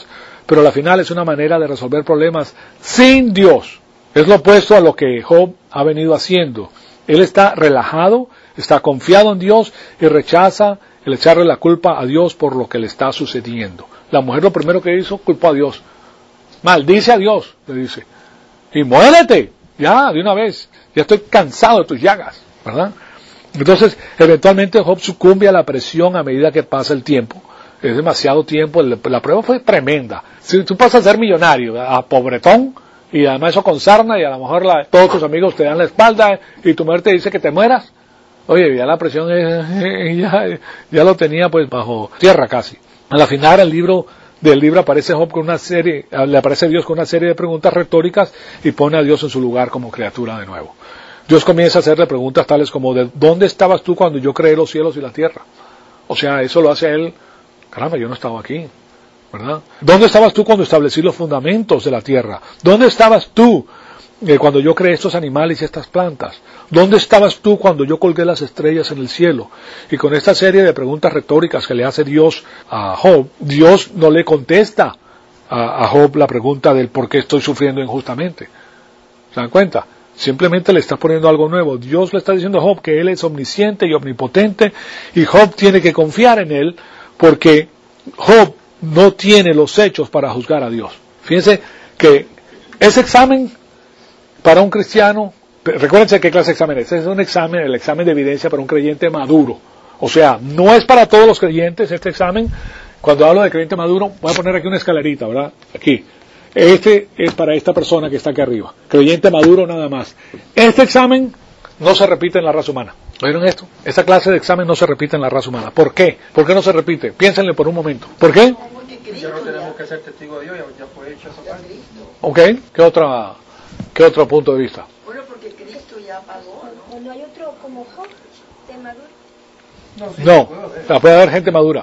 pero al final es una manera de resolver problemas sin Dios. Es lo opuesto a lo que Job ha venido haciendo. Él está relajado, está confiado en Dios y rechaza el echarle la culpa a Dios por lo que le está sucediendo. La mujer lo primero que hizo, culpó a Dios. Maldice a Dios, le dice. Y muérete, ya, de una vez. Ya estoy cansado de tus llagas, ¿verdad? Entonces, eventualmente Job sucumbe a la presión a medida que pasa el tiempo. Es demasiado tiempo, la prueba fue tremenda. Si tú pasas a ser millonario, a pobretón, y además eso con sarna, y a lo mejor la, todos tus amigos te dan la espalda, y tu mujer te dice que te mueras, oye, ya la presión es, ya, ya lo tenía pues bajo tierra casi. A la final el libro del libro aparece Job con una serie, le aparece Dios con una serie de preguntas retóricas y pone a Dios en su lugar como criatura de nuevo. Dios comienza a hacerle preguntas tales como, ¿de dónde estabas tú cuando yo creé los cielos y la tierra? O sea, eso lo hace él, caramba, yo no estaba aquí, ¿verdad? ¿Dónde estabas tú cuando establecí los fundamentos de la tierra? ¿Dónde estabas tú eh, cuando yo creé estos animales y estas plantas? ¿Dónde estabas tú cuando yo colgué las estrellas en el cielo? Y con esta serie de preguntas retóricas que le hace Dios a Job, Dios no le contesta a, a Job la pregunta del por qué estoy sufriendo injustamente. ¿Se dan cuenta? Simplemente le está poniendo algo nuevo. Dios le está diciendo a Job que Él es omnisciente y omnipotente y Job tiene que confiar en Él porque Job no tiene los hechos para juzgar a Dios. Fíjense que ese examen para un cristiano, recuérdense qué clase de examen es. Es un examen, el examen de evidencia para un creyente maduro. O sea, no es para todos los creyentes este examen. Cuando hablo de creyente maduro, voy a poner aquí una escalerita, ¿verdad? Aquí. Este es para esta persona que está aquí arriba. Creyente maduro nada más. Este examen no se repite en la raza humana. ¿Oyeron esto? Esta clase de examen no se repite en la raza humana. ¿Por qué? ¿Por qué no se repite? Piénsenle por un momento. ¿Por qué? Ya no tenemos que ser testigos de Dios, ya fue hecho esa parte. Ok. ¿Qué otra, qué otro punto de vista? Bueno, porque Cristo ya pagó, ¿no? ¿No hay otro como Job de maduro? No, sí, No, puede haber. o sea, puede haber gente madura.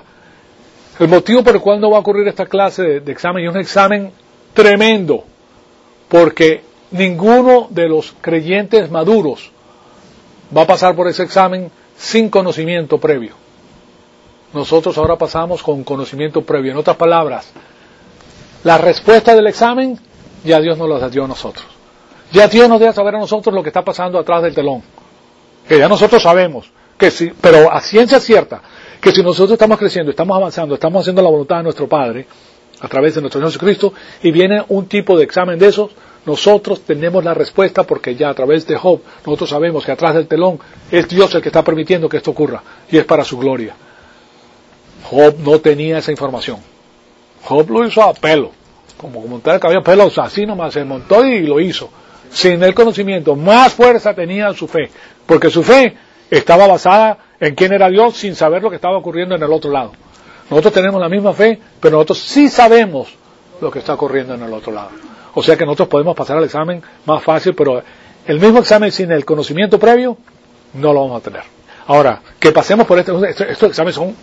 El motivo por el cual no va a ocurrir esta clase de, de examen es un examen tremendo, porque ninguno de los creyentes maduros va a pasar por ese examen sin conocimiento previo. Nosotros ahora pasamos con conocimiento previo. En otras palabras, la respuesta del examen ya Dios nos la dio a nosotros. Ya Dios nos deja saber a nosotros lo que está pasando atrás del telón. Que ya nosotros sabemos, que sí, pero a ciencia cierta, que si nosotros estamos creciendo, estamos avanzando, estamos haciendo la voluntad de nuestro Padre, a través de nuestro Señor Jesucristo, y viene un tipo de examen de esos, nosotros tenemos la respuesta porque ya a través de Job, nosotros sabemos que atrás del telón es Dios el que está permitiendo que esto ocurra, y es para su gloria. Job no tenía esa información. Job lo hizo a pelo, como montar el caballo a pelo, o sea, así nomás se montó y lo hizo, sin el conocimiento. Más fuerza tenía su fe, porque su fe estaba basada en quién era Dios sin saber lo que estaba ocurriendo en el otro lado. Nosotros tenemos la misma fe, pero nosotros sí sabemos lo que está ocurriendo en el otro lado. O sea que nosotros podemos pasar al examen más fácil, pero el mismo examen sin el conocimiento previo, no lo vamos a tener. Ahora, que pasemos por este, estos, estos exámenes son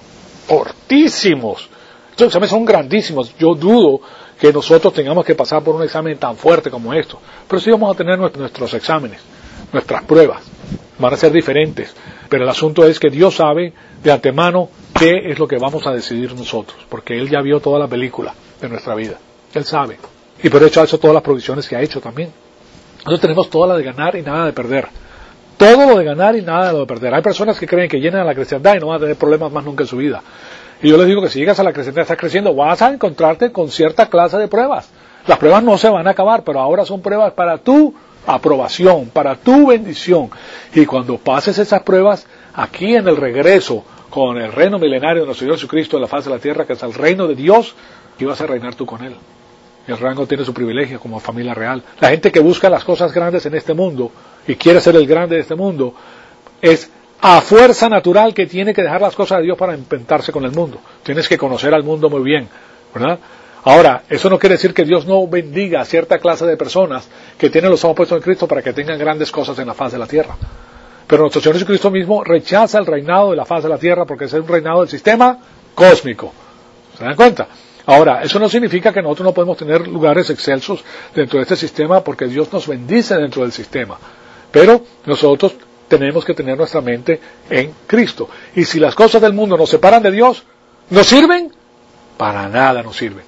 fortísimos, estos exámenes son grandísimos. Yo dudo que nosotros tengamos que pasar por un examen tan fuerte como esto, pero sí vamos a tener nuestros exámenes, nuestras pruebas, van a ser diferentes, pero el asunto es que Dios sabe de antemano qué es lo que vamos a decidir nosotros, porque Él ya vio toda la película de nuestra vida, Él sabe, y por eso ha hecho todas las provisiones que ha hecho también. Nosotros tenemos toda la de ganar y nada de perder, todo lo de ganar y nada de lo de perder. Hay personas que creen que llegan a la cristiandad y no van a tener problemas más nunca en su vida, y yo les digo que si llegas a la cristiandad, estás creciendo, vas a encontrarte con cierta clase de pruebas. Las pruebas no se van a acabar, pero ahora son pruebas para tu aprobación, para tu bendición, y cuando pases esas pruebas, aquí en el regreso con el reino milenario de nuestro Señor Jesucristo en la faz de la tierra, que es el reino de Dios, y vas a reinar tú con Él. El rango tiene su privilegio como familia real. La gente que busca las cosas grandes en este mundo y quiere ser el grande de este mundo, es a fuerza natural que tiene que dejar las cosas de Dios para enfrentarse con el mundo. Tienes que conocer al mundo muy bien, ¿verdad? Ahora, eso no quiere decir que Dios no bendiga a cierta clase de personas que tienen los ojos puestos en Cristo para que tengan grandes cosas en la faz de la tierra. Pero nuestro Señor Jesucristo mismo rechaza el reinado de la faz de la tierra porque es un reinado del sistema cósmico. ¿Se dan cuenta? Ahora, eso no significa que nosotros no podemos tener lugares excelsos dentro de este sistema porque Dios nos bendice dentro del sistema. Pero nosotros tenemos que tener nuestra mente en Cristo. Y si las cosas del mundo nos separan de Dios, ¿nos sirven? Para nada nos sirven.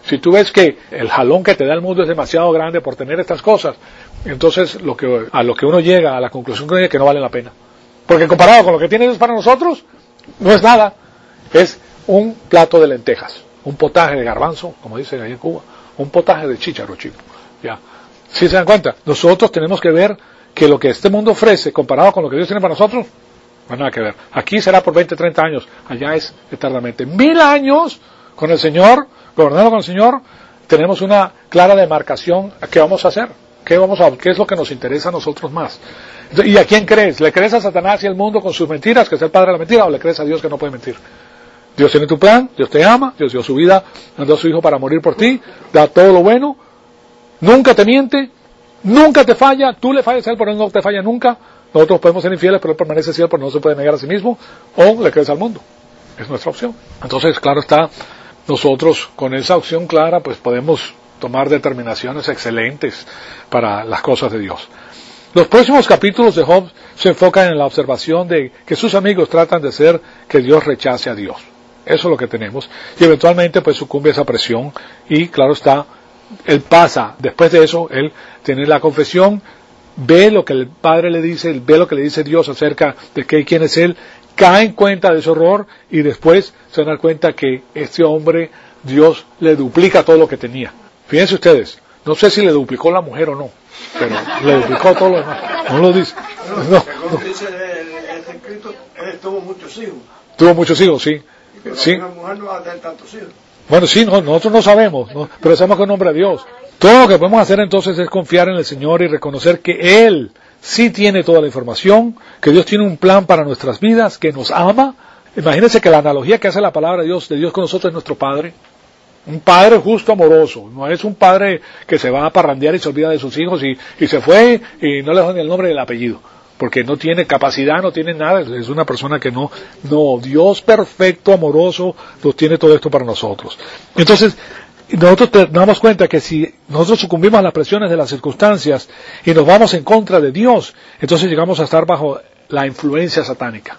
Si tú ves que el jalón que te da el mundo es demasiado grande por tener estas cosas, entonces lo que, a lo que uno llega, a la conclusión que uno llega, que no vale la pena. Porque comparado con lo que tiene Dios para nosotros, no es nada. Es un plato de lentejas, un potaje de garbanzo, como dicen ahí en Cuba, un potaje de chícharo, chico. Ya. ¿Sí se dan cuenta? Nosotros tenemos que ver que lo que este mundo ofrece, comparado con lo que Dios tiene para nosotros, no hay nada que ver. Aquí será por veinte, treinta años, allá es eternamente. Mil años con el Señor, gobernando con el Señor, tenemos una clara demarcación. ¿Qué vamos a hacer? ¿Qué, vamos a, ¿Qué es lo que nos interesa a nosotros más? ¿Y a quién crees? ¿Le crees a Satanás y al mundo con sus mentiras, que es el padre de la mentira, o le crees a Dios que no puede mentir? Dios tiene tu plan, Dios te ama, Dios dio su vida, mandó a su Hijo para morir por ti, da todo lo bueno, nunca te miente, nunca te falla, tú le fallas a Él, pero Él no te falla nunca. Nosotros podemos ser infieles, pero Él permanece fiel, pero no se puede negar a sí mismo, o le crees al mundo. Es nuestra opción. Entonces, claro está, nosotros con esa opción clara, pues podemos tomar determinaciones excelentes para las cosas de Dios. Los próximos capítulos de Job se enfocan en la observación de que sus amigos tratan de hacer que Dios rechace a Dios. Eso es lo que tenemos. Y eventualmente pues sucumbe a esa presión y claro está, él pasa, después de eso, él tiene la confesión, ve lo que el Padre le dice, ve lo que le dice Dios acerca de que quién es él, cae en cuenta de su error y después se dan cuenta que este hombre, Dios le duplica todo lo que tenía. Fíjense ustedes, no sé si le duplicó la mujer o no, pero le duplicó todo lo demás. No lo dice. No, no. Dice el, el escrito, él tuvo muchos hijos. Tuvo muchos hijos, sí. Pero sí. una mujer no va a tener tantos hijos. Bueno, sí, no, nosotros no sabemos, ¿no? Pero sabemos que es un nombre de Dios. Todo lo que podemos hacer entonces es confiar en el Señor y reconocer que Él sí tiene toda la información, que Dios tiene un plan para nuestras vidas, que nos ama. Imagínense que la analogía que hace la palabra de Dios, de Dios con nosotros, es nuestro Padre. Un padre justo, amoroso. No es un padre que se va a parrandear y se olvida de sus hijos y, y se fue y no le dejó ni el nombre ni el apellido. Porque no tiene capacidad, no tiene nada. Es una persona que no... No, Dios perfecto, amoroso, nos tiene todo esto para nosotros. Entonces, nosotros nos damos cuenta que si nosotros sucumbimos a las presiones de las circunstancias y nos vamos en contra de Dios, entonces llegamos a estar bajo la influencia satánica.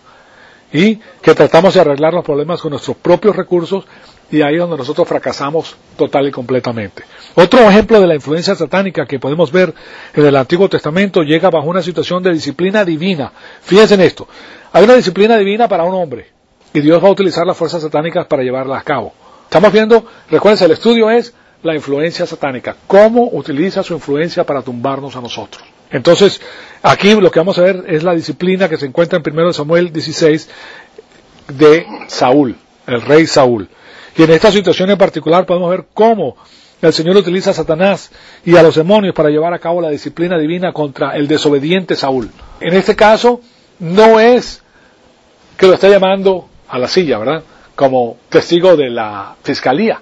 Y que tratamos de arreglar los problemas con nuestros propios recursos, y ahí es donde nosotros fracasamos total y completamente. Otro ejemplo de la influencia satánica que podemos ver en el Antiguo Testamento llega bajo una situación de disciplina divina. Fíjense en esto, hay una disciplina divina para un hombre, y Dios va a utilizar las fuerzas satánicas para llevarla a cabo. Estamos viendo, recuerden, el estudio es la influencia satánica, cómo utiliza su influencia para tumbarnos a nosotros. Entonces, aquí lo que vamos a ver es la disciplina que se encuentra en primero Samuel dieciséis de Saúl, el rey Saúl. Y en esta situación en particular podemos ver cómo el Señor utiliza a Satanás y a los demonios para llevar a cabo la disciplina divina contra el desobediente Saúl. En este caso, no es que lo está llamando a la silla, ¿verdad?, como testigo de la fiscalía.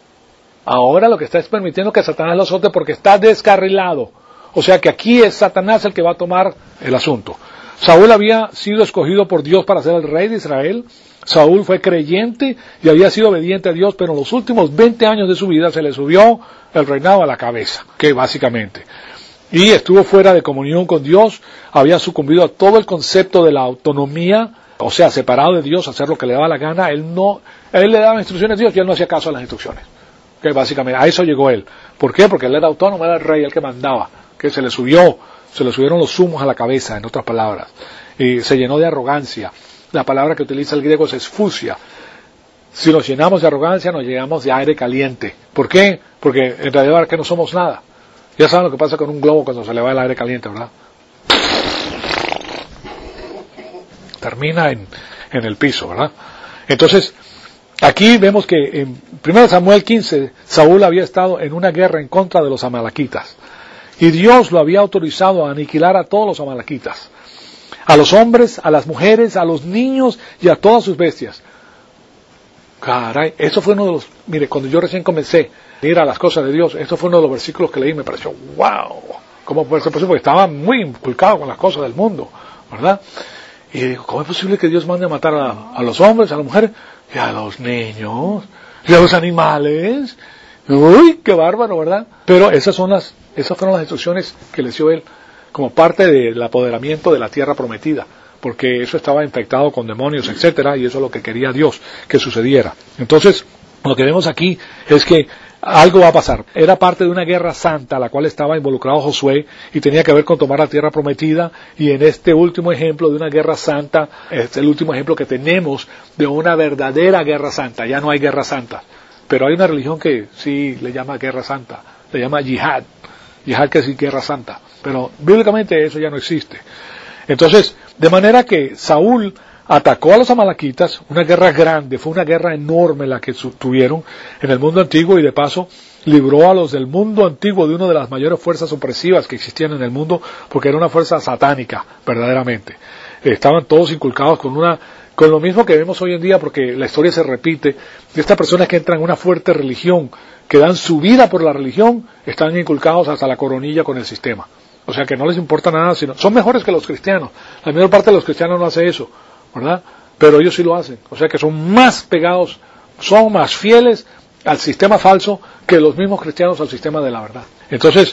Ahora lo que está es permitiendo que Satanás lo azote porque está descarrilado. O sea que aquí es Satanás el que va a tomar el asunto. Saúl había sido escogido por Dios para ser el rey de Israel. Saúl fue creyente y había sido obediente a Dios, pero en los últimos veinte años de su vida se le subió el reinado a la cabeza, que básicamente. Y estuvo fuera de comunión con Dios, había sucumbido a todo el concepto de la autonomía, o sea, separado de Dios, hacer lo que le daba la gana. Él no, él le daba instrucciones a Dios y él no hacía caso a las instrucciones. Que básicamente, a eso llegó él. ¿Por qué? Porque él era autónomo, era el rey, el que mandaba, que se le subió, se le subieron los humos a la cabeza, en otras palabras, y se llenó de arrogancia. La palabra que utiliza el griego es esfusia. Si nos llenamos de arrogancia, nos llenamos de aire caliente. ¿Por qué? Porque en realidad que no somos nada. Ya saben lo que pasa con un globo cuando se le va el aire caliente, ¿verdad? Termina en, en el piso, ¿verdad? Entonces, aquí vemos que en primero Samuel quince, Saúl había estado en una guerra en contra de los amalequitas. Y Dios lo había autorizado a aniquilar a todos los amalequitas. A los hombres, a las mujeres, a los niños y a todas sus bestias. Caray, eso fue uno de los... Mire, cuando yo recién comencé a ir a las cosas de Dios, esto fue uno de los versículos que leí y me pareció, wow, ¿cómo puede ser posible? Porque estaba muy inculcado con las cosas del mundo, ¿verdad? Y digo, ¿cómo es posible que Dios mande a matar a, a los hombres, a las mujeres, y a los niños, y a los animales? Uy, qué bárbaro, ¿verdad? Pero esas son las, esas fueron las instrucciones que les dio Él como parte del apoderamiento de la tierra prometida, porque eso estaba infectado con demonios, etcétera, y eso es lo que quería Dios que sucediera. Entonces, lo que vemos aquí es que algo va a pasar. Era parte de una guerra santa a la cual estaba involucrado Josué y tenía que ver con tomar la tierra prometida, y en este último ejemplo de una guerra santa, es el último ejemplo que tenemos de una verdadera guerra santa. Ya no hay guerra santa, pero hay una religión que sí le llama guerra santa, le llama yihad, yihad que es guerra santa, pero bíblicamente eso ya no existe. Entonces, de manera que Saúl atacó a los amalequitas, una guerra grande, fue una guerra enorme la que tuvieron en el mundo antiguo, y de paso libró a los del mundo antiguo de una de las mayores fuerzas opresivas que existían en el mundo, porque era una fuerza satánica, verdaderamente. Estaban todos inculcados con una, con lo mismo que vemos hoy en día, porque la historia se repite, de estas personas que entran en una fuerte religión, que dan su vida por la religión, están inculcados hasta la coronilla con el sistema. O sea que no les importa nada, sino son mejores que los cristianos. La mayor parte de los cristianos no hace eso, ¿verdad? Pero ellos sí lo hacen. O sea que son más pegados, son más fieles al sistema falso que los mismos cristianos al sistema de la verdad. Entonces,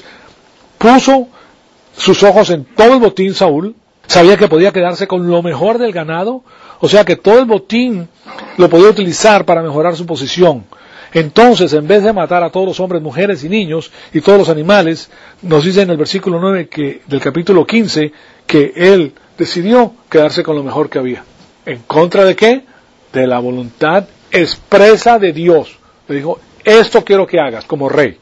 puso sus ojos en todo el botín Saúl, sabía que podía quedarse con lo mejor del ganado, o sea que todo el botín lo podía utilizar para mejorar su posición. Entonces, en vez de matar a todos los hombres, mujeres y niños y todos los animales, nos dice en el versículo nueve que, del capítulo quince, que él decidió quedarse con lo mejor que había. ¿En contra de qué? De la voluntad expresa de Dios. Le dijo, esto quiero que hagas como rey.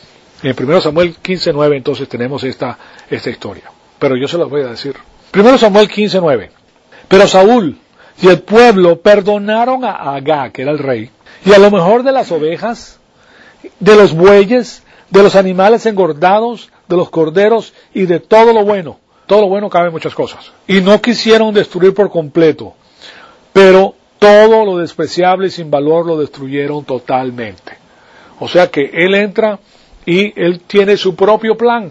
En primero Samuel quince nueve entonces tenemos esta, esta historia. Pero yo se las voy a decir. primero Samuel quince nueve. Pero Saúl y el pueblo perdonaron a Agag, que era el rey, y a lo mejor de las ovejas, de los bueyes, de los animales engordados, de los corderos y de todo lo bueno. Todo lo bueno cabe en muchas cosas. Y no quisieron destruir por completo, pero todo lo despreciable y sin valor lo destruyeron totalmente. O sea que él entra y él tiene su propio plan.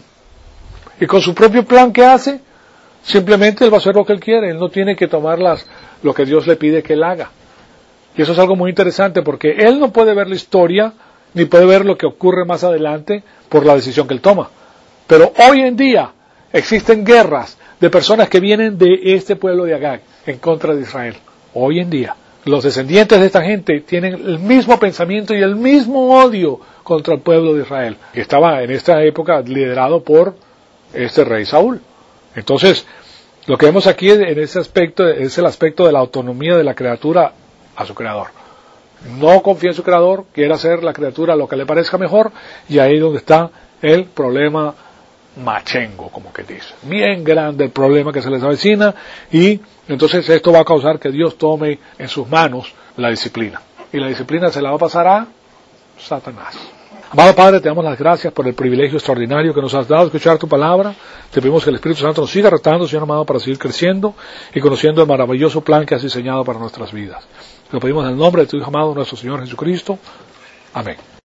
Y con su propio plan, ¿qué hace? Simplemente él va a hacer lo que él quiere. Él no tiene que tomar las, lo que Dios le pide que él haga. Y eso es algo muy interesante, porque él no puede ver la historia, ni puede ver lo que ocurre más adelante por la decisión que él toma. Pero hoy en día existen guerras de personas que vienen de este pueblo de Agag en contra de Israel. Hoy en día los descendientes de esta gente tienen el mismo pensamiento y el mismo odio contra el pueblo de Israel, que estaba en esta época liderado por este rey Saúl. Entonces, lo que vemos aquí en ese aspecto es el aspecto de la autonomía de la criatura a su creador. No confía en su creador, quiere hacer la criatura lo que le parezca mejor, y ahí es donde está el problema machengo, como que dice. Bien grande el problema que se les avecina, y entonces esto va a causar que Dios tome en sus manos la disciplina. Y la disciplina se la va a pasar a Satanás. Amado Padre, te damos las gracias por el privilegio extraordinario que nos has dado de escuchar tu palabra. Te pedimos que el Espíritu Santo nos siga retando, Señor amado, para seguir creciendo y conociendo el maravilloso plan que has diseñado para nuestras vidas. Te lo pedimos en el nombre de tu Hijo amado, nuestro Señor Jesucristo. Amén.